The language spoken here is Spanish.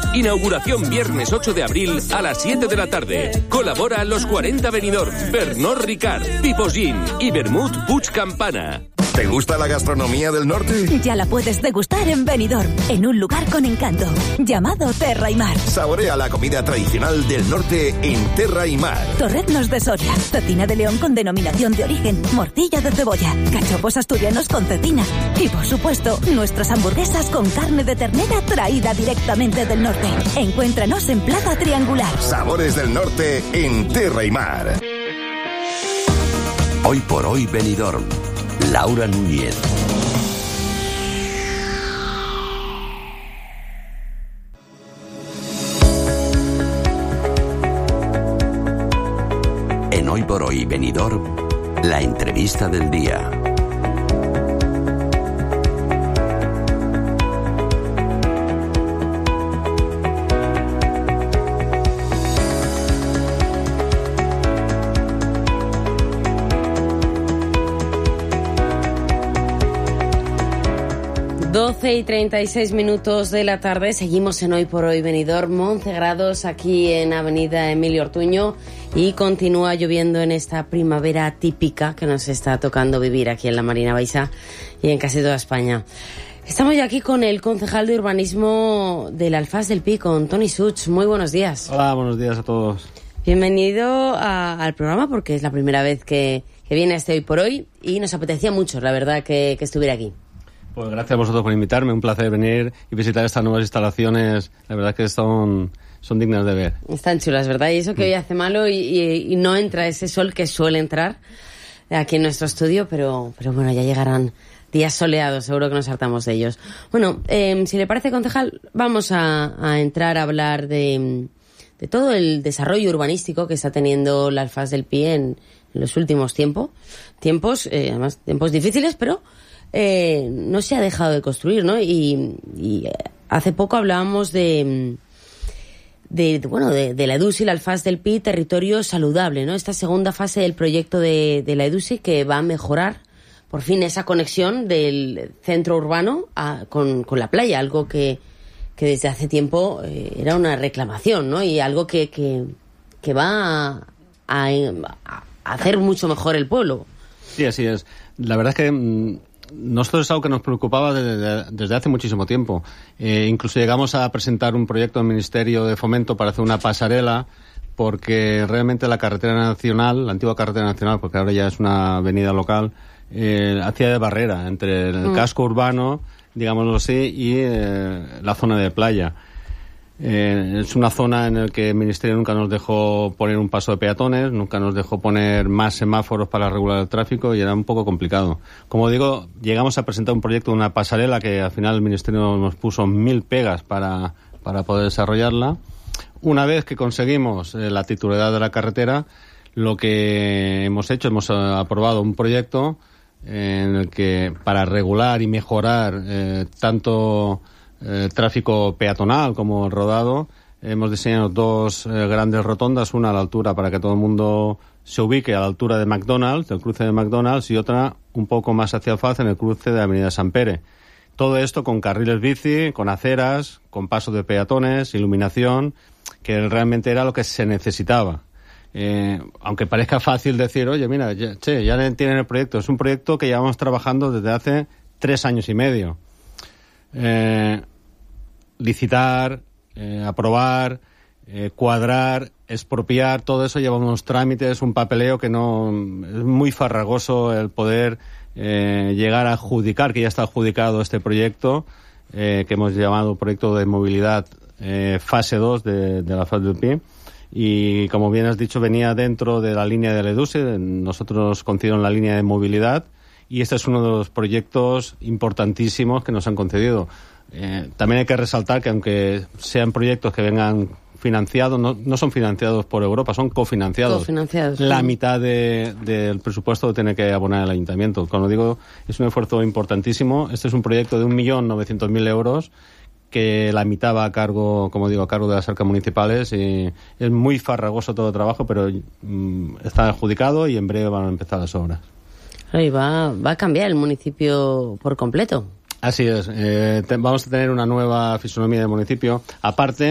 Inauguración viernes 8 de abril a las 7 de la tarde. Colabora los 40 Benidorm, Pernod Ricard, Pipo Gin y Vermut Puig Campana. ¿Te gusta la gastronomía del norte? Ya la puedes degustar en Benidorm, en un lugar con encanto, llamado Terra y Mar. Saborea la comida tradicional del norte en Terra y Mar. Torreznos de Soria, cecina de león con denominación de origen, morcilla de cebolla, cachopos asturianos con cecina y, por supuesto, nuestras hamburguesas con carne de ternera traída directamente del norte. Encuéntranos en Plaza Triangular. Sabores del norte en Terra y Mar. Hoy por hoy Benidorm. Laura Núñez. En Hoy por hoy Benidorm, la entrevista del día. Y 36 minutos de la tarde, seguimos en Hoy por Hoy Benidorm, 11 grados aquí en Avenida Emilio Ortuño y continúa lloviendo en esta primavera típica que nos está tocando vivir aquí en la Marina Baixa y en casi toda España. Estamos ya aquí con el concejal de urbanismo del Alfaz del Pi, con Toni Such. Muy buenos días. Hola, buenos días a todos. Bienvenido al programa porque es la primera vez que viene este Hoy por Hoy y nos apetecía mucho, la verdad, que estuviera aquí. Pues gracias a vosotros por invitarme, un placer venir y visitar estas nuevas instalaciones, la verdad que son dignas de ver. Están chulas, ¿verdad? Y eso que hoy hace malo y no entra ese sol que suele entrar aquí en nuestro estudio, pero bueno, ya llegarán días soleados, seguro que nos hartamos de ellos. Bueno, si le parece, concejal, vamos a entrar a hablar de todo el desarrollo urbanístico que está teniendo el Alfaz del Pi en los últimos tiempos, además tiempos difíciles, pero no se ha dejado de construir, ¿no? Y hace poco hablábamos de la EDUSI, el Alfaz del Pi, territorio saludable, ¿no? Esta segunda fase del proyecto de la EDUSI que va a mejorar por fin esa conexión del centro urbano con la playa, algo que desde hace tiempo era una reclamación, ¿no? Y algo que va a hacer mucho mejor el pueblo. Sí, así es. La verdad es que nosotros es algo que nos preocupaba desde hace muchísimo tiempo. Incluso llegamos a presentar un proyecto del Ministerio de Fomento para hacer una pasarela, porque realmente la carretera nacional, la antigua carretera nacional, porque ahora ya es una avenida local, hacía de barrera entre el casco urbano, digámoslo así, y la zona de playa. Es una zona en la que el Ministerio nunca nos dejó poner un paso de peatones, nunca nos dejó poner más semáforos para regular el tráfico y era un poco complicado. Como digo, llegamos a presentar un proyecto de una pasarela que al final el Ministerio nos puso 1000 pegas para poder desarrollarla. Una vez que conseguimos la titularidad de la carretera, lo que hemos hecho, hemos aprobado un proyecto en el que para regular y mejorar tanto tráfico peatonal como el rodado, hemos diseñado dos grandes rotondas, una a la altura para que todo el mundo se ubique a la altura de McDonald's, del cruce de McDonald's, y otra un poco más hacia Alfaz en el cruce de Avenida San Pere. Todo esto con carriles bici, con aceras, con pasos de peatones, iluminación, que realmente era lo que se necesitaba. Aunque parezca fácil decir, oye, mira, ya tienen el proyecto. Es un proyecto que llevamos trabajando desde hace 3 años y medio. Licitar, aprobar, cuadrar, expropiar, todo eso lleva unos trámites, un papeleo que no es muy farragoso el poder llegar a adjudicar, que ya está adjudicado este proyecto, que hemos llamado proyecto de movilidad fase 2 de la Alfaz del Pi. Y como bien has dicho, venía dentro de la línea de la EDUSI, nosotros concedieron la línea de movilidad y este es uno de los proyectos importantísimos que nos han concedido. También hay que resaltar que aunque sean proyectos que vengan financiados, no son financiados por Europa, son cofinanciados. La mitad del presupuesto lo tiene que abonar el ayuntamiento. Como digo, es un esfuerzo importantísimo. Este es un proyecto de 1.900.000 euros que la mitad va a cargo, como digo, a cargo de las arcas municipales, y es muy farragoso todo el trabajo, pero está adjudicado y en breve van a empezar las obras. Y va a cambiar el municipio por completo. Así es, vamos a tener una nueva fisonomía del municipio. Aparte,